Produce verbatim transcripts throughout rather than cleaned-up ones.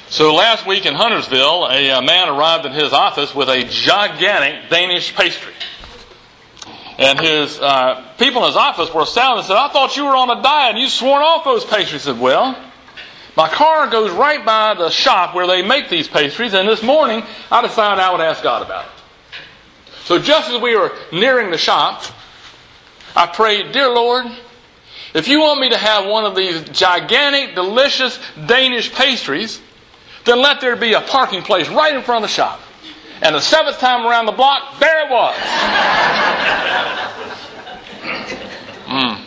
So last week in Huntersville, a, a man arrived in his office with a gigantic Danish pastry. And his uh, people in his office were astounded and said, "I thought you were on a diet and you sworn off those pastries." He said, "Well, my car goes right by the shop where they make these pastries, and this morning I decided I would ask God about it. So just as we were nearing the shop, I prayed, 'Dear Lord, if you want me to have one of these gigantic, delicious Danish pastries, then let there be a parking place right in front of the shop.' And the seventh time around the block, there it was." mm.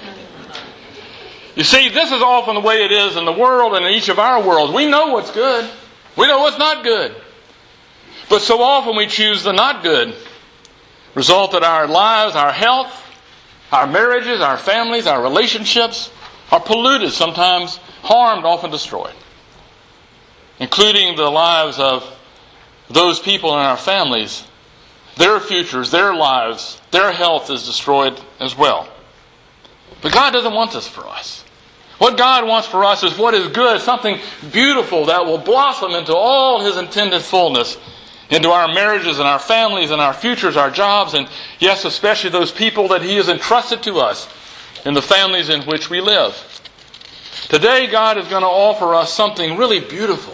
You see, this is often the way it is in the world and in each of our worlds. We know what's good. We know what's not good. But so often we choose the not good. Result that our lives, our health, our marriages, our families, our relationships are polluted, sometimes harmed, often destroyed. Including the lives of those people in our families. Their futures, their lives, their health is destroyed as well. But God doesn't want this for us. What God wants for us is what is good, something beautiful that will blossom into all His intended fullness, into our marriages and our families and our futures, our jobs, and yes, especially those people that He has entrusted to us in the families in which we live. Today, God is going to offer us something really beautiful.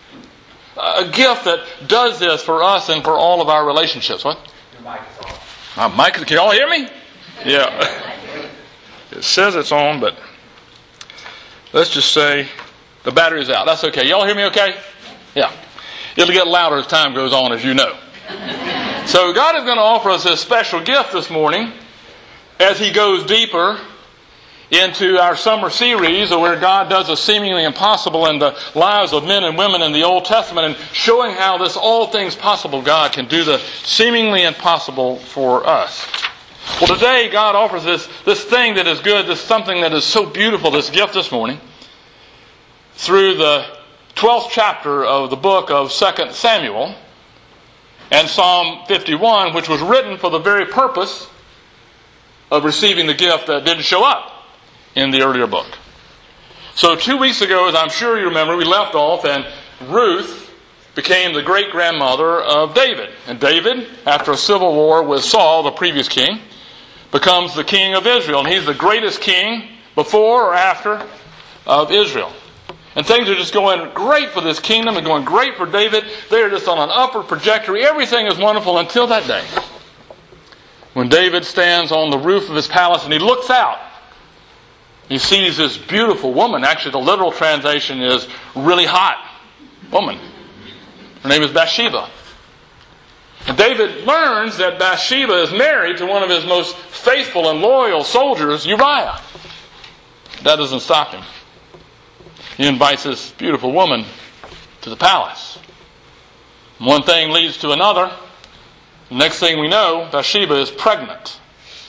A gift that does this for us and for all of our relationships. What? Your mic is on. My mic, can you all hear me? Yeah. It says it's on, but let's just say the battery's out. That's okay. Y'all hear me okay? Yeah. It'll get louder as time goes on, as you know. So God is going to offer us this special gift this morning as He goes deeper into our summer series where God does the seemingly impossible in the lives of men and women in the Old Testament, and showing how this all things possible God can do the seemingly impossible for us. Well, today God offers this, this thing that is good, this something that is so beautiful, this gift this morning, through the twelfth chapter of the book of Second Samuel and Psalm fifty-one, which was written for the very purpose of receiving the gift that didn't show up in the earlier book. So two weeks ago, as I'm sure you remember, we left off and Ruth became the great-grandmother of David. And David, after a civil war with Saul, the previous king, becomes the king of Israel. And he's the greatest king before or after of Israel. And things are just going great for this kingdom and going great for David. They are just on an upward trajectory. Everything is wonderful until that day, when David stands on the roof of his palace and he looks out. He sees this beautiful woman. Actually, the literal translation is really hot woman. Her name is Bathsheba. And David learns that Bathsheba is married to one of his most faithful and loyal soldiers, Uriah. That doesn't stop him. He invites this beautiful woman to the palace. One thing leads to another. The next thing we know, Bathsheba is pregnant.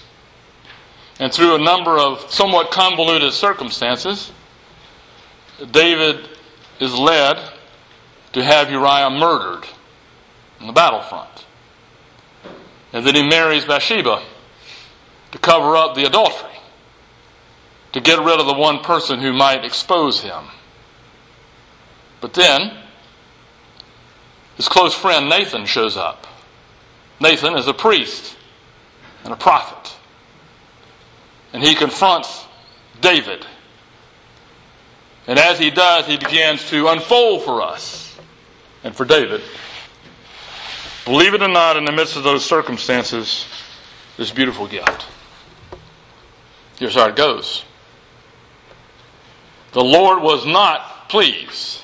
And through a number of somewhat convoluted circumstances, David is led to have Uriah murdered on the battlefront. And then he marries Bathsheba to cover up the adultery, to get rid of the one person who might expose him. But then, his close friend Nathan shows up. Nathan is a priest and a prophet. And he confronts David. And as he does, he begins to unfold for us and for David, believe it or not, in the midst of those circumstances, this beautiful gift. Here's how it goes. The Lord was not pleased.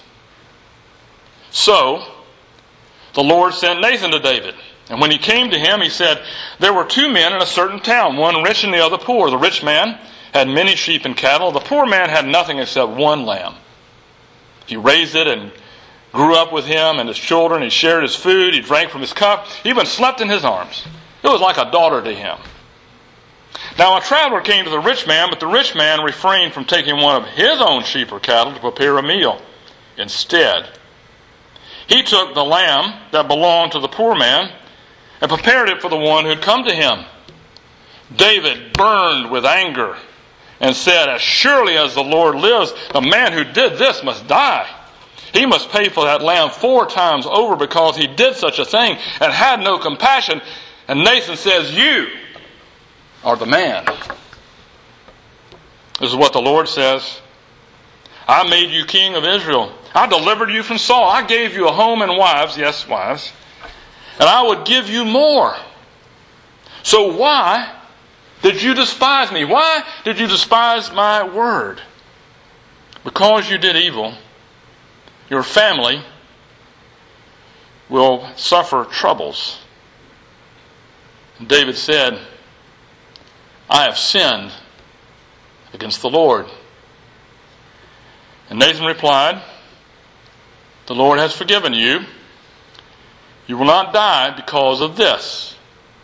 So, the Lord sent Nathan to David. And when he came to him, he said, "There were two men in a certain town, one rich and the other poor. The rich man had many sheep and cattle. The poor man had nothing except one lamb. He raised it and grew up with him and his children. He shared his food. He drank from his cup. He even slept in his arms. It was like a daughter to him. Now a traveler came to the rich man, but the rich man refrained from taking one of his own sheep or cattle to prepare a meal. Instead, he took the lamb that belonged to the poor man and prepared it for the one who had come to him. David burned with anger and said, "As surely as the Lord lives, the man who did this must die. He must pay for that lamb four times over because he did such a thing and had no compassion. And Nathan says, you are the man. This is what the Lord says. I made you king of Israel. I delivered you from Saul. I gave you a home and wives. Yes, wives. And I would give you more. So why did you despise me? Why did you despise my word? Because you did evil, your family will suffer troubles. And David said, I have sinned against the Lord. And Nathan replied, the Lord has forgiven you. You will not die because of this.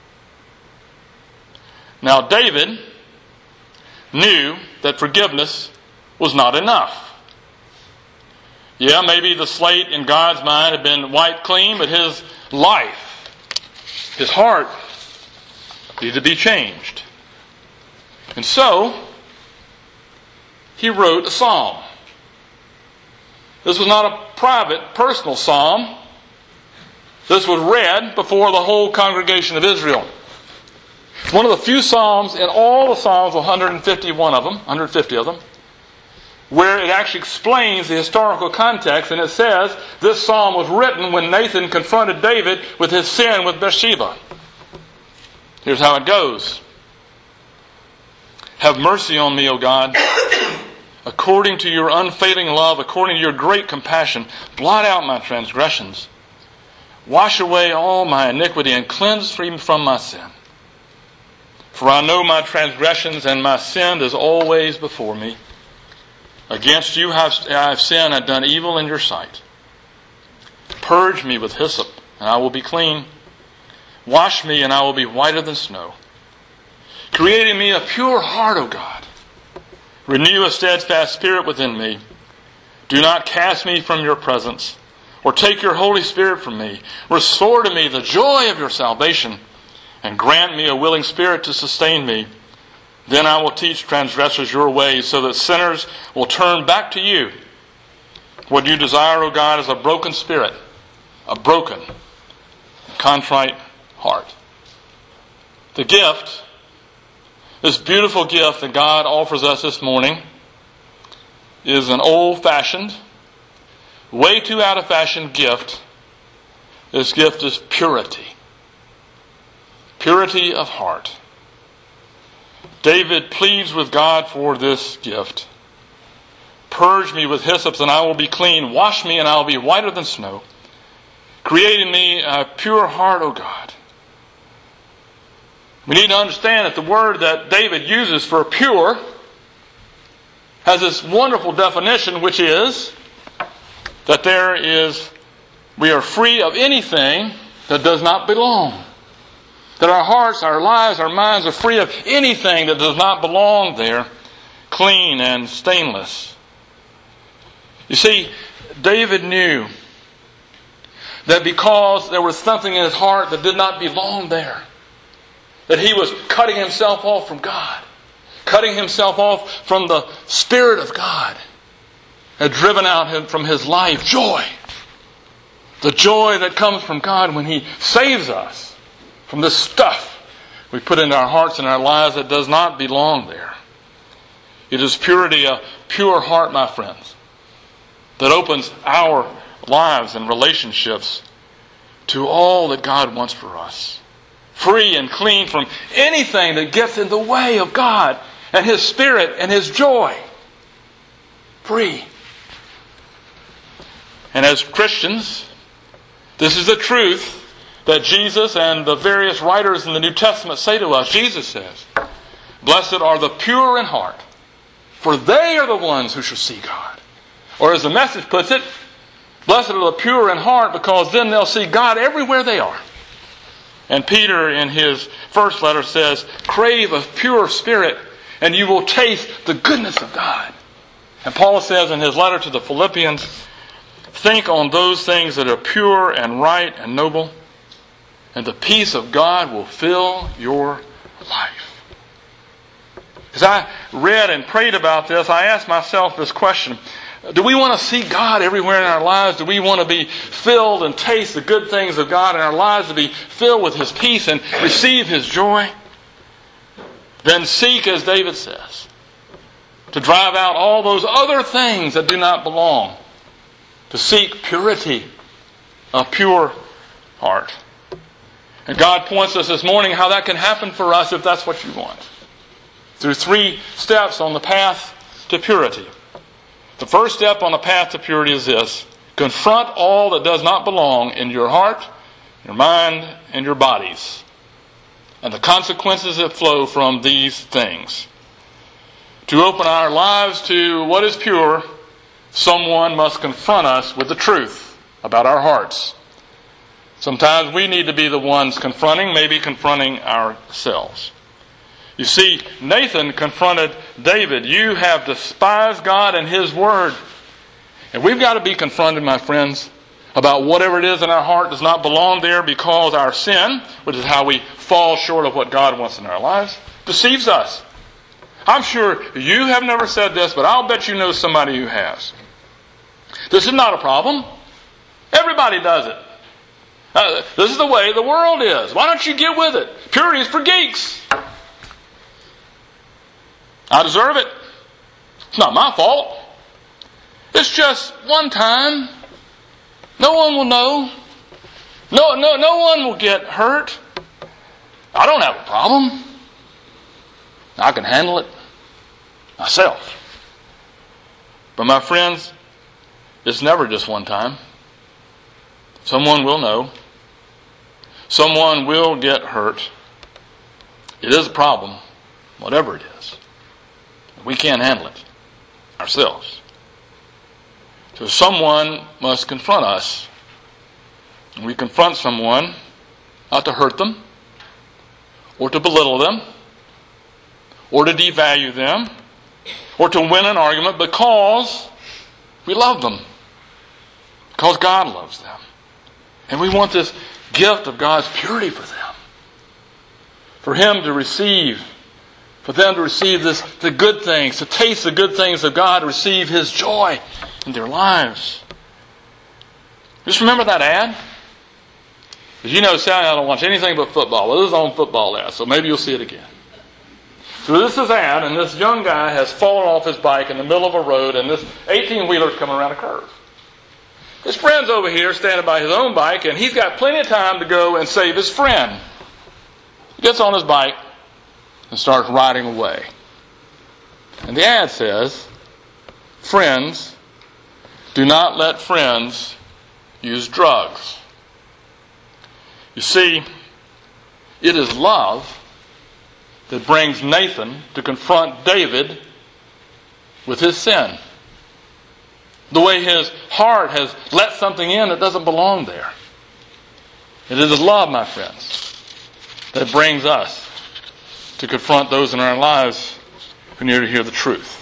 Now David knew that forgiveness was not enough. Yeah, maybe the slate in God's mind had been wiped clean, but his life, his heart, needed to be changed. And so, he wrote a psalm. This was not a private, personal psalm. This was read before the whole congregation of Israel. One of the few psalms in all the psalms, one hundred fifty-one of them, one hundred fifty of them, where it actually explains the historical context, and it says this psalm was written when Nathan confronted David with his sin with Bathsheba. Here's how it goes. Have mercy on me, O God, according to your unfailing love, according to your great compassion, blot out my transgressions. Wash away all my iniquity and cleanse me from my sin. For I know my transgressions, and my sin is always before me. Against you I have sinned and done evil in your sight. Purge me with hyssop, and I will be clean. Wash me, and I will be whiter than snow. Create in me a pure heart, O God. Renew a steadfast spirit within me. Do not cast me from your presence, or take your Holy Spirit from me. Restore to me the joy of your salvation, and grant me a willing spirit to sustain me. Then I will teach transgressors your ways, so that sinners will turn back to you. What you desire, O God, is a broken spirit, a broken, contrite heart. The gift, this beautiful gift that God offers us this morning, is an old-fashioned, way too out-of-fashion gift. This gift is purity. Purity of heart. David pleads with God for this gift. Purge me with hyssop, and I will be clean. Wash me, and I will be whiter than snow. Create in me a pure heart, O God. We need to understand that the word that David uses for pure has this wonderful definition, which is that there is, we are free of anything that does not belong. That our hearts, our lives, our minds are free of anything that does not belong there, clean and stainless. You see, David knew that because there was something in his heart that did not belong there, that he was cutting himself off from God, cutting himself off from the Spirit of God, had driven out him from his life joy. The joy that comes from God when He saves us from this stuff we put into our hearts and our lives that does not belong there. It is purity, a pure heart, my friends, that opens our lives and relationships to all that God wants for us. Free and clean from anything that gets in the way of God and His Spirit and His joy. Free. And as Christians, this is the truth that Jesus and the various writers in the New Testament say to us. Jesus says, blessed are the pure in heart, for they are the ones who shall see God. Or as the Message puts it, blessed are the pure in heart, because then they'll see God everywhere they are. And Peter in his first letter says, crave a pure spirit, and you will taste the goodness of God. And Paul says in his letter to the Philippians, think on those things that are pure and right and noble, and the peace of God will fill your life. As I read and prayed about this, I asked myself this question. Do we want to see God everywhere in our lives? Do we want to be filled and taste the good things of God in our lives, to be filled with His peace and receive His joy? Then seek, as David says, to drive out all those other things that do not belong. To seek purity, a pure heart. And God points us this morning how that can happen for us if that's what you want. Through three steps on the path to purity. The first step on the path to purity is this: confront all that does not belong in your heart, your mind, and your bodies, and the consequences that flow from these things. To open our lives to what is pure, someone must confront us with the truth about our hearts. Sometimes we need to be the ones confronting, maybe confronting ourselves. You see, Nathan confronted David. You have despised God and His Word. And we've got to be confronted, my friends, about whatever it is in our heart does not belong there, because our sin, which is how we fall short of what God wants in our lives, deceives us. I'm sure you have never said this, but I'll bet you know somebody who has. This is not a problem. Everybody does it. Uh, this is the way the world is. Why don't you get with it? Purity is for geeks. I deserve it. It's not my fault. It's just one time. No one will know. No, no, no one will get hurt. I don't have a problem. I can handle it myself. But my friends, it's never just one time. Someone will know. Someone will get hurt. It is a problem, whatever it is. We can't handle it ourselves. So someone must confront us. And we confront someone not to hurt them, or to belittle them, or to devalue them, or to win an argument, because we love them. Because God loves them. And we want this gift of God's purity for them. For Him to receive, for them to receive this, the good things, to taste the good things of God, to receive His joy in their lives. Just remember that ad? Because you know Sally, I don't watch anything but football. Well, this is on football ad, so maybe you'll see it again. So this is ad, and this young guy has fallen off his bike in the middle of a road, and this eighteen-wheeler is coming around a curve. His friend's over here standing by his own bike, and he's got plenty of time to go and save his friend. He gets on his bike and starts riding away. And the ad says, friends, do not let friends use drugs. You see, it is love that brings Nathan to confront David with his sin. The way his heart has let something in that doesn't belong there. It is love, my friends, that brings us to confront those in our lives who need to hear the truth.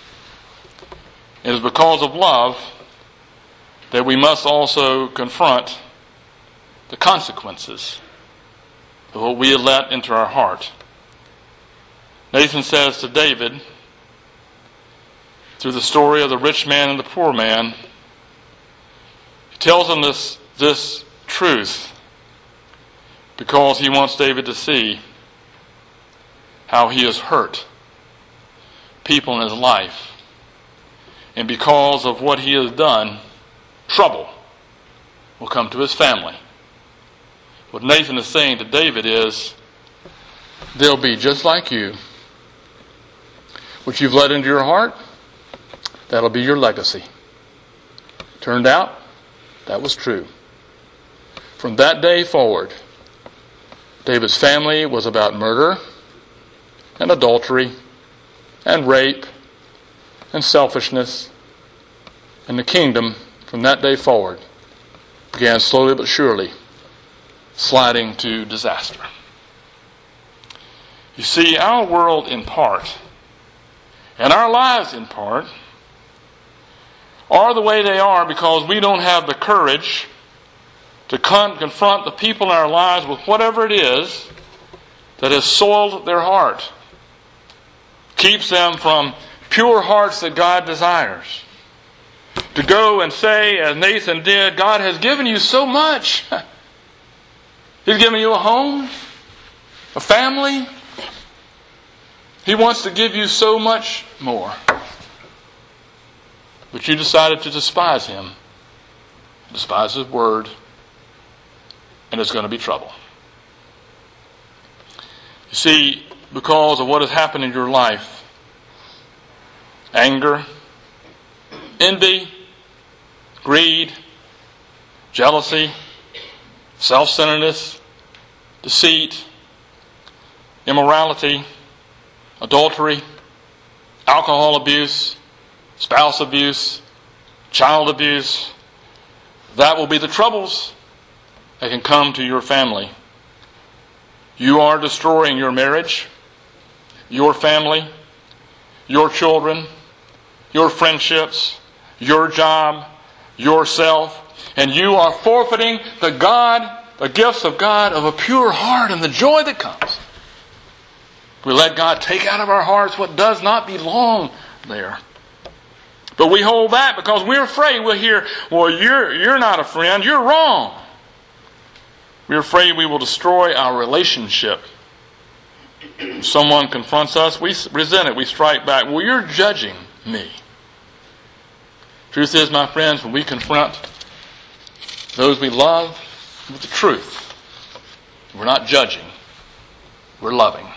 It is because of love that we must also confront the consequences of what we have let into our heart. Nathan says to David, through the story of the rich man and the poor man, he tells him this, this truth because he wants David to see how he has hurt people in his life. And because of what he has done, trouble will come to his family. What Nathan is saying to David is, they'll be just like you. What you've let into your heart, that'll be your legacy. Turned out, that was true. From that day forward, David's family was about murder and adultery and rape and selfishness. And the kingdom, from that day forward, began slowly but surely sliding to disaster. You see, our world in part, and our lives in part, are the way they are because we don't have the courage to con- confront the people in our lives with whatever it is that has soiled their heart, keeps them from pure hearts that God desires. to go and say, as Nathan did, God has given you so much. He's given you a home, a family. He wants to give you so much more. But you decided to despise Him, despise His word, and there's going to be trouble. You see, because of what has happened in your life, anger, envy, greed, jealousy, self-centeredness, deceit, immorality, adultery, alcohol abuse, spouse abuse, child abuse, that will be the troubles that can come to your family. You are destroying your marriage, your family, your children, your friendships, your job, yourself, and you are forfeiting the God, the gifts of God of a pure heart and the joy that comes. We let God take out of our hearts what does not belong there. But we hold back because we're afraid. We'll hear, well, you're, you're not a friend, you're wrong. We're afraid we will destroy our relationship. If someone confronts us, we resent it, we strike back. Well, you're judging me. Truth is, my friends, when we confront those we love with the truth, we're not judging, we're loving.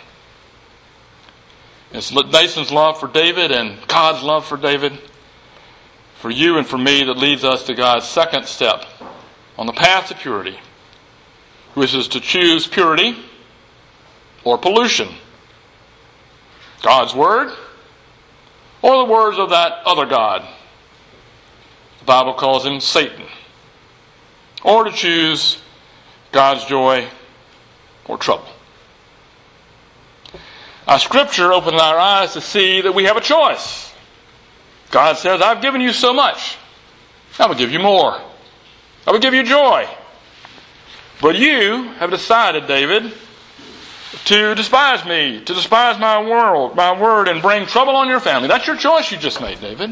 It's Nathan's love for David and God's love for David, for you and for me, that leads us to God's second step on the path to purity, which is to choose purity or pollution. God's word or the words of that other god. The Bible calls him Satan. Or to choose God's joy or trouble. Our Scripture opens our eyes to see that we have a choice. God says, I've given you so much. I will give you more. I will give you joy. But you have decided, David, to despise me, to despise my world, my word, and bring trouble on your family. That's your choice you just made, David.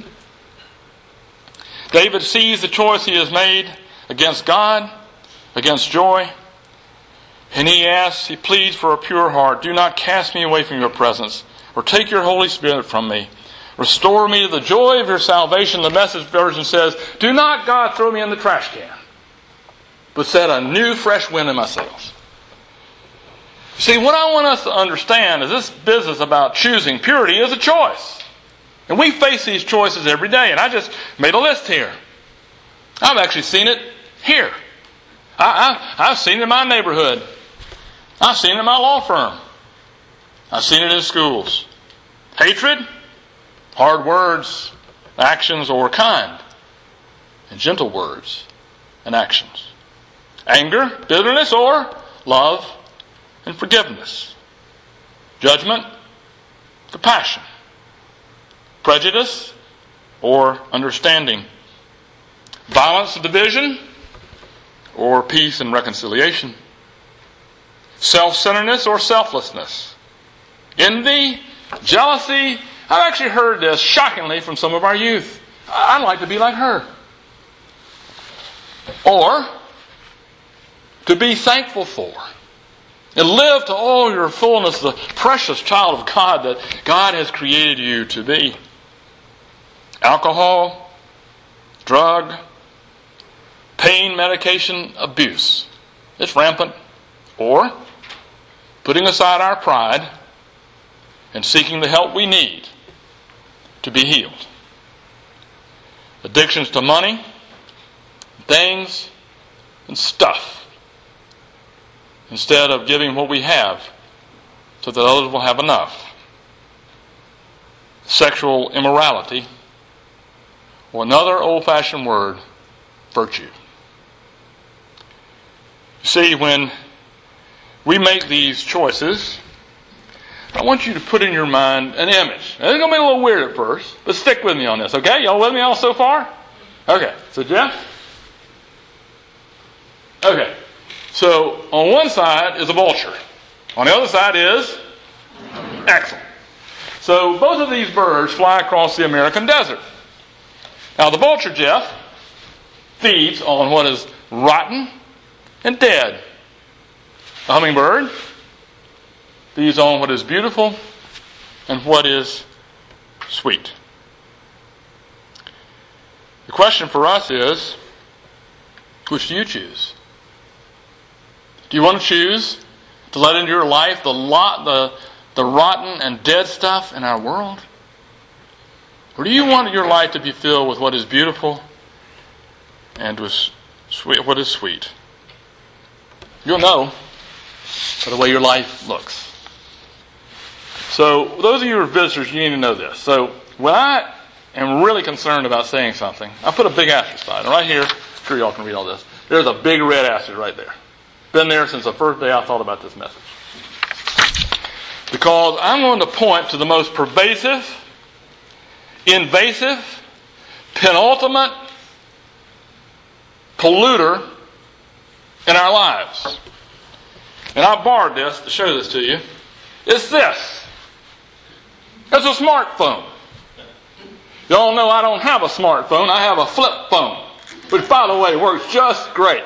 David sees the choice he has made against God, against joy, and he asks, he pleads for a pure heart. Do not cast me away from your presence, or take your Holy Spirit from me. Restore me to the joy of your salvation. The Message version says, do not, God, throw me in the trash can, but set a new, fresh wind in my sails. See, what I want us to understand is this business about choosing purity is a choice. And we face these choices every day. And I just made a list here. I've actually seen it here. I, I, I've seen it in my neighborhood. I've seen it in my law firm. I've seen it in schools. Hatred, hard words, actions, or kind, and gentle words and actions. Anger, bitterness, or love and forgiveness. Judgment, compassion. Prejudice, or understanding. Violence and division, or peace and reconciliation. Self-centeredness or selflessness. Envy, jealousy. I've actually heard this shockingly from some of our youth. I'd like to be like her. Or to be thankful for and live to all your fullness, the precious child of God that God has created you to be. Alcohol, drug, pain medication abuse. It's rampant. Or putting aside our pride and seeking the help we need to be healed. Addictions to money, things, and stuff, instead of giving what we have so that others will have enough. Sexual immorality, or another old-fashioned word, virtue. You see, when we make these choices, I want you to put in your mind an image. Now, it's going to be a little weird at first, but stick with me on this, okay? Y'all with me all so far? Okay, so Jeff? Okay, so on one side is a vulture. On the other side is excellent. So both of these birds fly across the American desert. Now the vulture, Jeff, feeds on what is rotten and dead. The hummingbird feeds on what is beautiful and what is sweet. The question for us is, which do you choose? Do you want to choose to let into your life the lot, the, the rotten and dead stuff in our world? Or do you want your life to be filled with what is beautiful and with sweet, what is sweet? You'll know by the way your life looks. So, those of you who are visitors, you need to know this. So, when I am really concerned about saying something, I put a big asterisk by it. And right here, I'm sure y'all can read all this. There's a big red asterisk right there. Been there since the first day I thought about this message. Because I'm going to point to the most pervasive, invasive, penultimate polluter in our lives. And I borrowed this to show this to you. It's this. It's a smartphone. Y'all know I don't have a smartphone. I have a flip phone, which, by the way, works just great.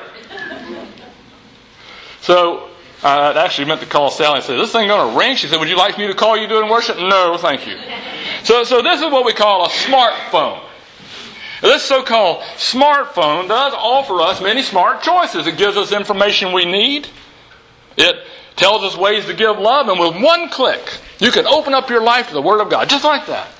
So I actually meant to call Sally and say, "Is this thing going to ring?" She said, "Would you like me to call you during worship?" "No, thank you." So, so this is what we call a smartphone. This so-called smartphone does offer us many smart choices. It gives us information we need. It tells us ways to give love, and with one click, you can open up your life to the Word of God, just like that.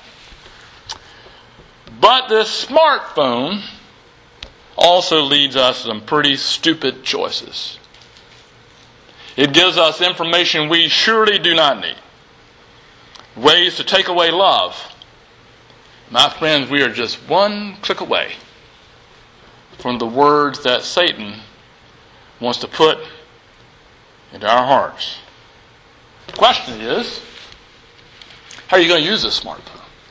But this smartphone also leads us to some pretty stupid choices. It gives us information we surely do not need. Ways to take away love. My friends, we are just one click away from the words that Satan wants to put into our hearts. The question is, how are you going to use this smartphone?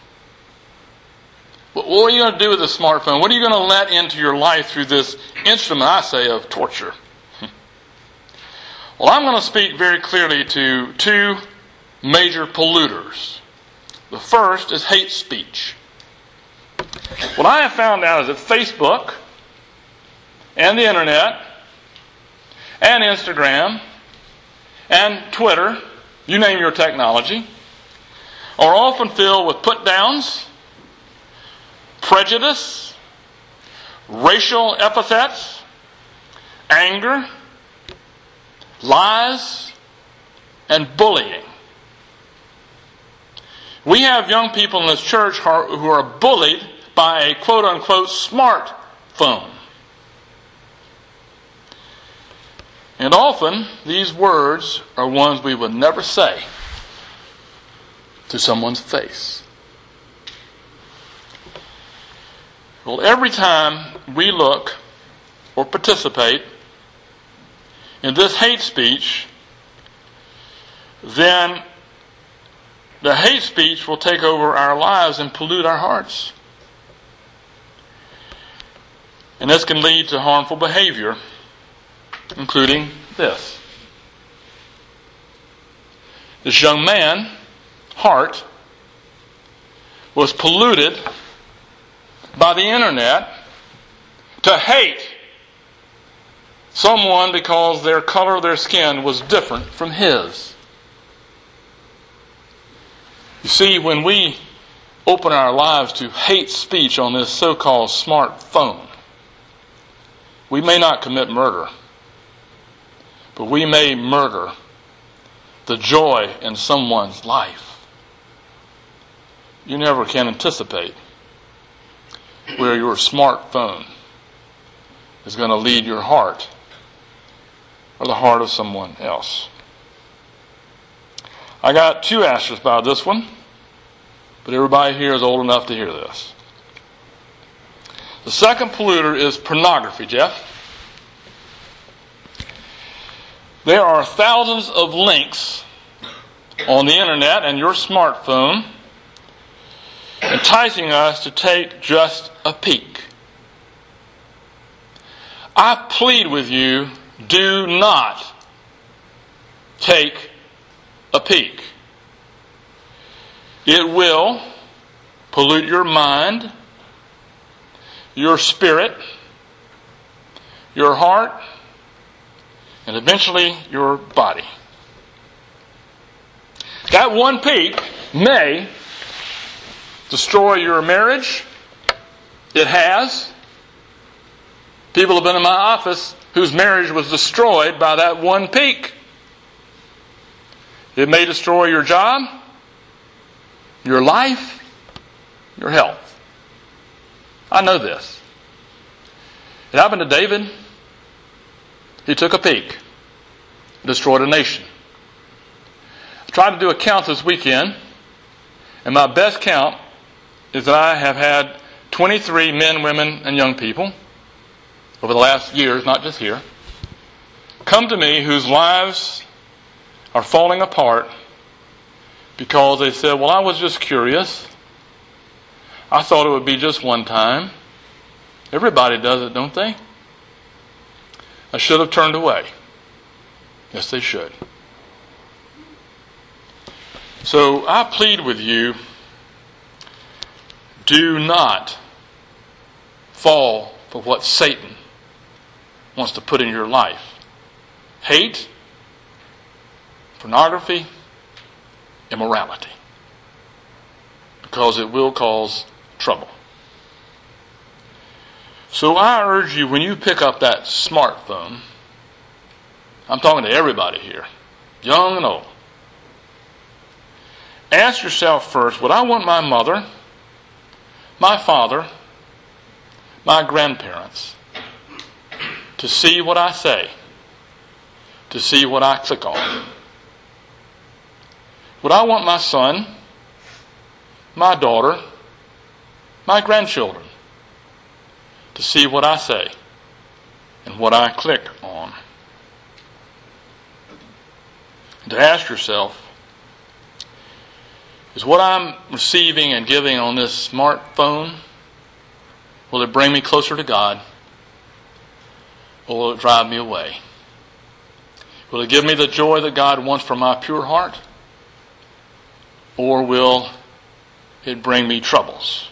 What are you going to do with this smartphone? What are you going to let into your life through this instrument, I say, of torture? Well, I'm going to speak very clearly to two major polluters. The first is hate speech. What I have found out is that Facebook and the internet and Instagram and Twitter, you name your technology, are often filled with put-downs, prejudice, racial epithets, anger, lies, and bullying. We have young people in this church who are bullied by a quote-unquote smartphone. And often, these words are ones we would never say to someone's face. Well, every time we look or participate in this hate speech, then the hate speech will take over our lives and pollute our hearts. And this can lead to harmful behavior, including this. This young man's heart was polluted by the internet to hate someone because their color of their skin was different from his. You see, when we open our lives to hate speech on this so-called smartphone, we may not commit murder, but we may murder the joy in someone's life. You never can anticipate where your smartphone is going to lead your heart or the heart of someone else. I got two asterisks by this one, but everybody here is old enough to hear this. The second polluter is pornography, Jeff. There are thousands of links on the internet and your smartphone enticing us to take just a peek. I plead with you, do not take a peek. It will pollute your mind your spirit, your heart, and eventually your body. That one peak may destroy your marriage. It has. People have been in my office whose marriage was destroyed by that one peak. It may destroy your job, your life, your health. I know this. It happened to David. He took a peak, destroyed a nation. I tried to do a count this weekend, and my best count is that I have had twenty-three men, women, and young people over the last years, not just here, come to me whose lives are falling apart because they said, well, I was just curious. I thought it would be just one time. Everybody does it, don't they? I should have turned away. Yes, they should. So I plead with you, do not fall for what Satan wants to put in your life. Hate, pornography, immorality. Because it will cause trouble. So I urge you, when you pick up that smartphone, I'm talking to everybody here, young and old, ask yourself first, would I want my mother, my father, my grandparents to see what I say, to see what I click on? Would I want my son, my daughter, my grandchildren to see what I say and what I click on? And to ask yourself, is what I'm receiving and giving on this smartphone, will it bring me closer to God, or will it drive me away? Will it give me the joy that God wants from my pure heart, or will it bring me troubles?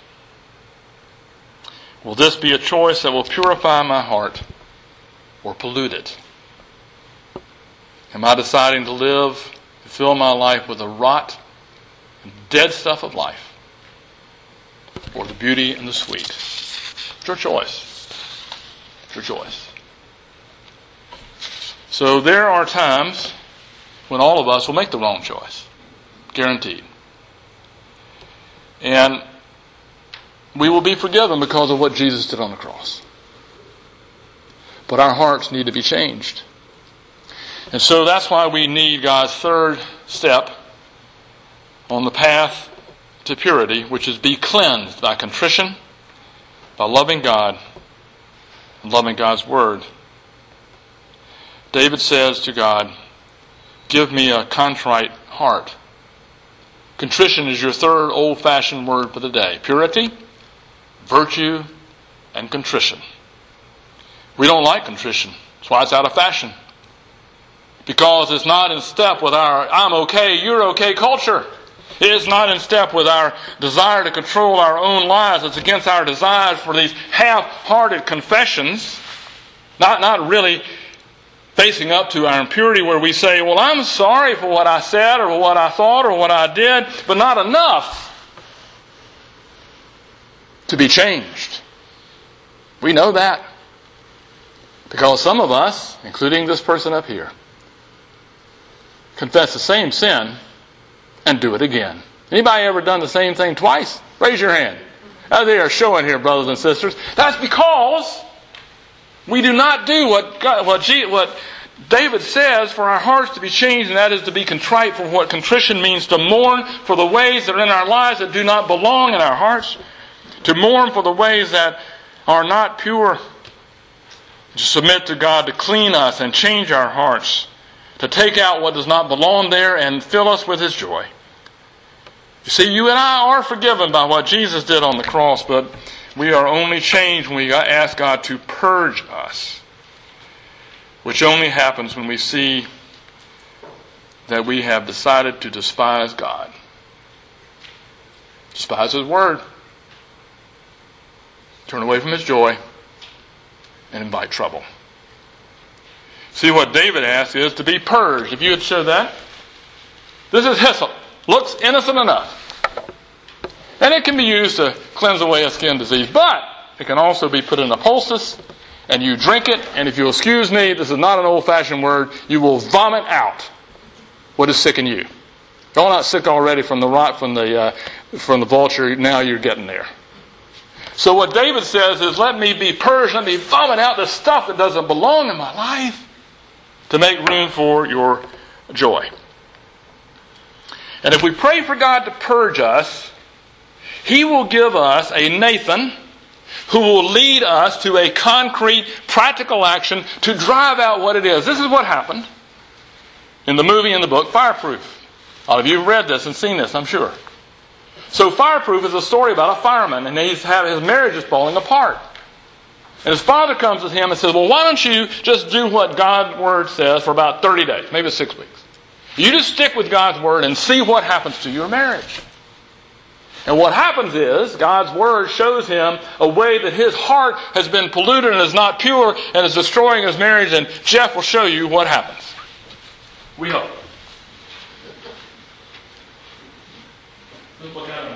Will this be a choice that will purify my heart or pollute it? Am I deciding to live, to fill my life with the rot and dead stuff of life, or the beauty and the sweet? It's your choice. It's your choice. So there are times when all of us will make the wrong choice. Guaranteed. And we will be forgiven because of what Jesus did on the cross. But our hearts need to be changed. And so that's why we need God's third step on the path to purity, which is be cleansed by contrition, by loving God, and loving God's Word. David says to God, give me a contrite heart. Contrition is your third old-fashioned word for the day. Purity, virtue, and contrition. We don't like contrition. That's why it's out of fashion. Because it's not in step with our I'm okay, you're okay culture. It is not in step with our desire to control our own lives. It's against our desires for these half-hearted confessions. Not, not really facing up to our impurity where we say, well, I'm sorry for what I said or what I thought or what I did, but not enough to be changed. We know that. Because some of us, including this person up here, confess the same sin and do it again. Anybody ever done the same thing twice? Raise your hand. As they are showing here, brothers and sisters. That's because we do not do what God, what, G, what David says for our hearts to be changed, and that is to be contrite. For what contrition means, to mourn for the ways that are in our lives that do not belong in our hearts, to mourn for the ways that are not pure, to submit to God to clean us and change our hearts, to take out what does not belong there and fill us with His joy. You see, you and I are forgiven by what Jesus did on the cross, but we are only changed when we ask God to purge us, which only happens when we see that we have decided to despise God, despise His Word, turn away from his joy, and invite trouble. See, what David asks is to be purged. If you would show that. This is hyssop. Looks innocent enough. And it can be used to cleanse away a skin disease. But it can also be put in a poultice, and you drink it, and if you'll excuse me, this is not an old-fashioned word, you will vomit out what is sick in you. You're not sick already from the rot, from the uh, from the vulture. Now you're getting there. So what David says is, let me be purged, let me vomit out the stuff that doesn't belong in my life to make room for your joy. And if we pray for God to purge us, He will give us a Nathan who will lead us to a concrete, practical action to drive out what it is. This is what happened in the movie and the book Fireproof. A lot of you have read this and seen this, I'm sure. So Fireproof is a story about a fireman, and he's had, his marriage is falling apart. And his father comes to him and says, well, why don't you just do what God's Word says for about thirty days, maybe six weeks. You just stick with God's Word and see what happens to your marriage. And what happens is, God's Word shows him a way that his heart has been polluted and is not pure and is destroying his marriage, and Jeff will show you what happens. We hope. Let's look at it.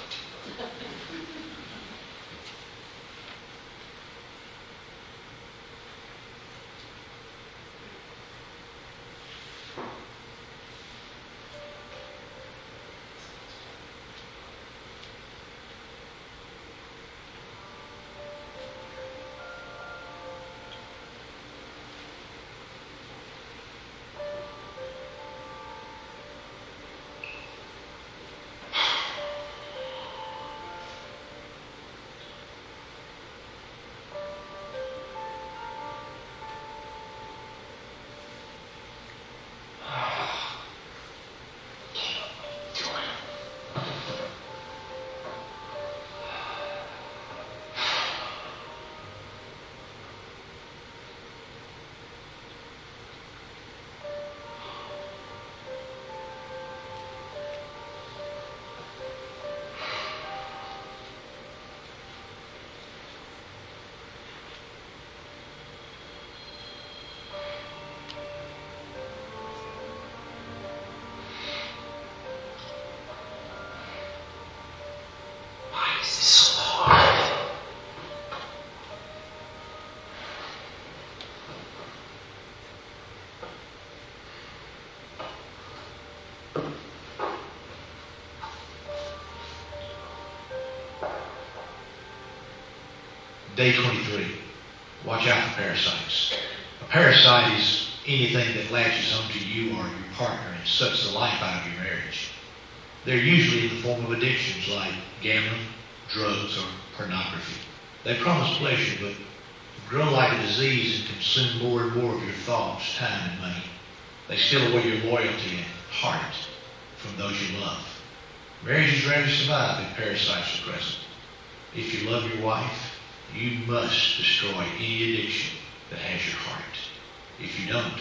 Day twenty-three. Watch out for parasites. A parasite is anything that latches onto you or your partner and sucks the life out of your marriage. They're usually in the form of addictions like gambling, drugs, or pornography. They promise pleasure, but grow like a disease and consume more and more of your thoughts, time, and money. They steal away your loyalty and heart from those you love. Marriages rarely survive if parasites are present. If you love your wife, you must destroy any addiction that has your heart. If you don't,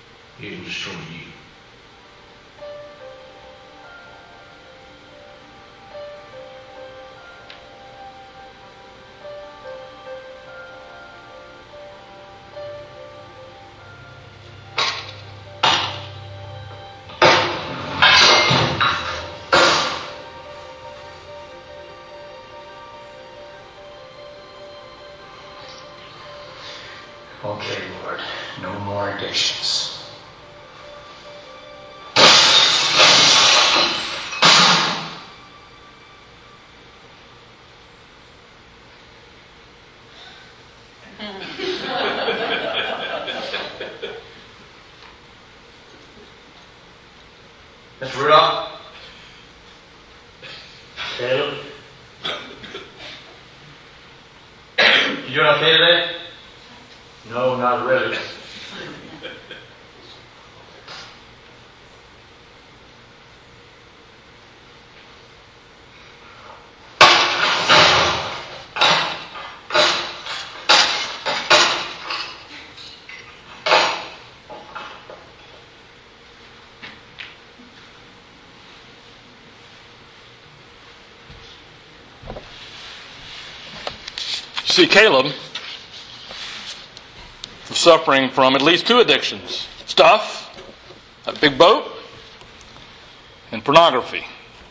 it will destroy you. Okay, Lord, no more addictions. Mister Rudolph? Caleb? You doing okay today? No, not really. See, Caleb was suffering from at least two addictions. Stuff, a big boat, and pornography.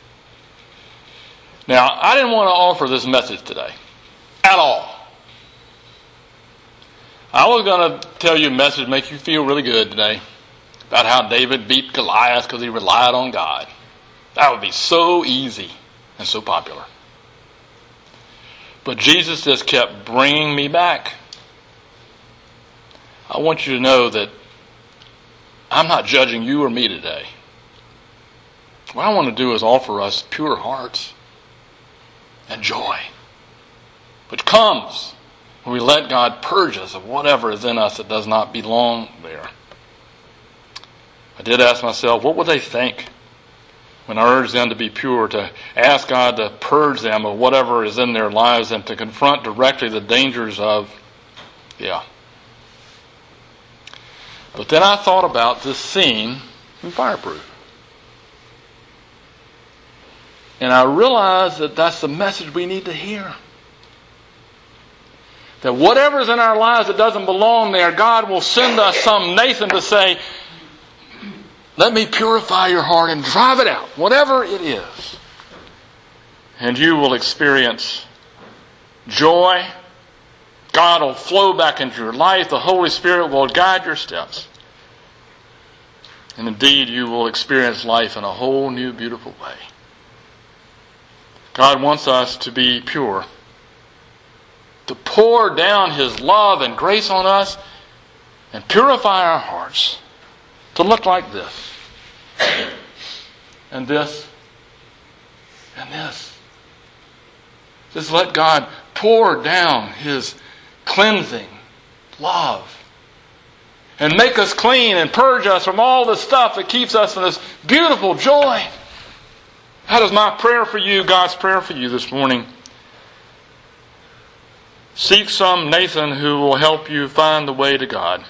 Now, I didn't want to offer this message today at all. I was going to tell you a message to make you feel really good today about how David beat Goliath because he relied on God. That would be so easy and so popular. But Jesus just kept bringing me back. I want you to know that I'm not judging you or me today. What I want to do is offer us pure hearts and joy, which comes when we let God purge us of whatever is in us that does not belong there. I did ask myself, what would they think when I urged them to be pure, to ask God to purge them of whatever is in their lives and to confront directly the dangers of, yeah. But then I thought about this scene in Fireproof. And I realized that that's the message we need to hear. That whatever's in our lives that doesn't belong there, God will send us some Nathan to say, let me purify your heart and drive it out, whatever it is. And you will experience joy. God will flow back into your life. The Holy Spirit will guide your steps. And indeed, you will experience life in a whole new, beautiful way. God wants us to be pure, to pour down His love and grace on us and purify our hearts to look like this, and this, and this. Just let God pour down His cleansing love and make us clean and purge us from all the stuff that keeps us in this beautiful joy. That is my prayer for you, God's prayer for you this morning. Seek some Nathan who will help you find the way to God,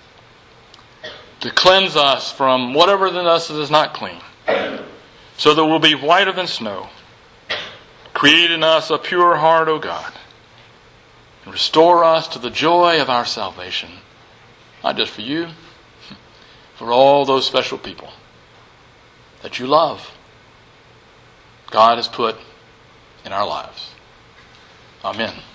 to cleanse us from whatever in us is not clean, so that we'll be whiter than snow. Create in us a pure heart, O God, and restore us to the joy of our salvation, not just for you, for all those special people that you love, God has put in our lives. Amen.